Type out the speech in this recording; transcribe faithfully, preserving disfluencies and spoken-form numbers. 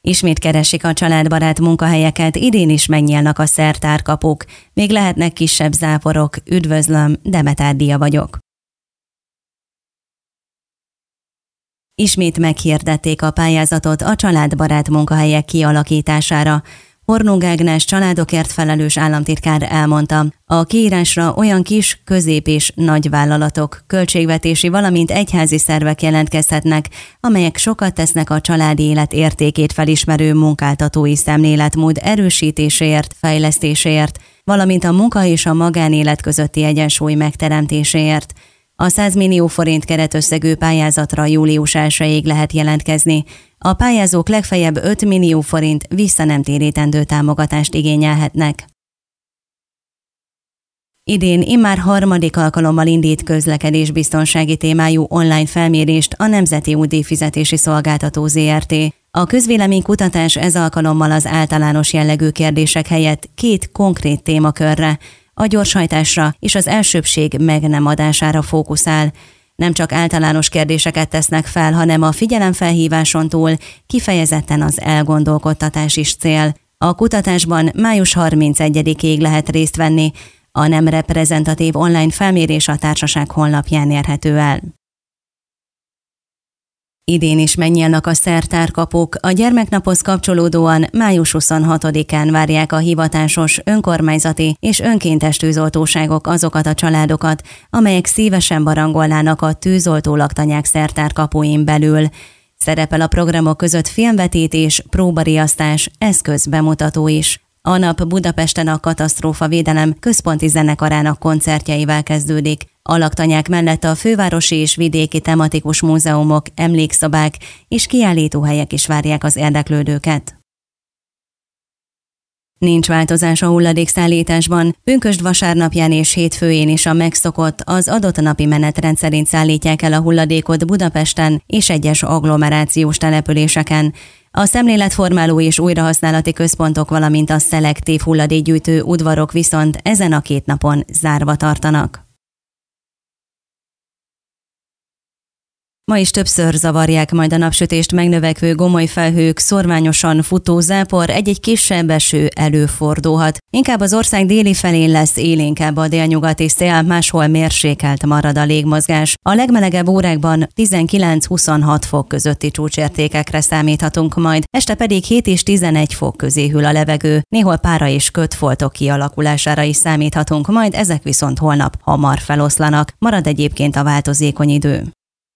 Ismét keresik a családbarát munkahelyeket, idén is megnyílnak a szertárkapuk. Még lehetnek kisebb záporok. Üdvözlöm, Demetár Dia vagyok. Ismét meghirdették a pályázatot a családbarát munkahelyek kialakítására. Hornung Ágnes családokért felelős államtitkár elmondta, a kiírásra olyan kis, közép és nagy vállalatok, költségvetési, valamint egyházi szervek jelentkezhetnek, amelyek sokat tesznek a családi élet értékét felismerő munkáltatói szemléletmód erősítéséért, fejlesztéséért, valamint a munka és a magánélet közötti egyensúly megteremtéséért. A száz millió forint keretösszegű pályázatra július elsejéig lehet jelentkezni. A pályázók legfeljebb öt millió forint visszanemtérítendő támogatást igényelhetnek. Idén immár harmadik alkalommal indít közlekedésbiztonsági témájú online felmérést a Nemzeti Útdíjfizetési Szolgáltató zé er té. A közvéleménykutatás ez alkalommal az általános jellegű kérdések helyett két konkrét témakörre, a gyorshajtásra és az elsőbbség meg nem adására fókuszál. Nem csak általános kérdéseket tesznek fel, hanem a figyelemfelhíváson túl kifejezetten az elgondolkodtatás is cél. A kutatásban május harmincegyedikéig lehet részt venni, a nem reprezentatív online felmérés a társaság honlapján érhető el. Idén is megnyílnak a szertárkapuk. A gyermeknaphoz kapcsolódóan május huszonhatodikán várják a hivatásos, önkormányzati és önkéntes tűzoltóságok azokat a családokat, amelyek szívesen barangolnának a tűzoltó laktanyák szertárkapuin belül. Szerepel a programok között filmvetítés, próbariasztás, eszközbemutató is. A nap Budapesten a Katasztrófavédelem központi zenekarának koncertjeivel kezdődik. A laktanyák mellett a fővárosi és vidéki tematikus múzeumok, emlékszobák és kiállítóhelyek is várják az érdeklődőket. Nincs változás a hulladékszállításban. Pünkösd vasárnapján és hétfőjén is a megszokott, az adott napi menetrend szerint szállítják el a hulladékot Budapesten és egyes agglomerációs településeken. A szemléletformáló és újrahasználati központok, valamint a szelektív hulladékgyűjtő udvarok viszont ezen a két napon zárva tartanak. Ma is többször zavarják majd a napsütést megnövekvő gomoly felhők, szorványosan futó zápor, egy-egy kisebb eső előfordulhat. Inkább az ország déli felén lesz élénkebb a délnyugati szél, máshol mérsékelt marad a légmozgás. A legmelegebb órákban tizenkilenc-huszonhat fok közötti csúcsértékekre számíthatunk majd, este pedig hét és tizenegy fok közé hűl a levegő, néhol pára és kötfoltok kialakulására is számíthatunk majd, ezek viszont holnap hamar feloszlanak, marad egyébként a változékony idő.